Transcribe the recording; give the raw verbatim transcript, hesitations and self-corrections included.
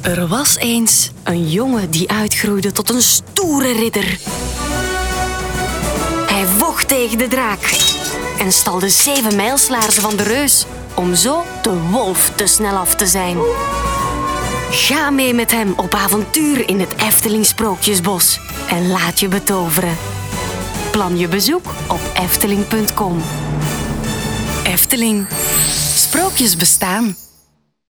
Er was eens een jongen die uitgroeide tot een stoere ridder. Hij vocht tegen de draak en stal de zeven mijlslaarzen van de reus om zo de wolf te snel af te zijn. Ga mee met hem op avontuur in het Efteling Sprookjesbos en laat je betoveren. Plan je bezoek op efteling punt com. Efteling. Sprookjes bestaan.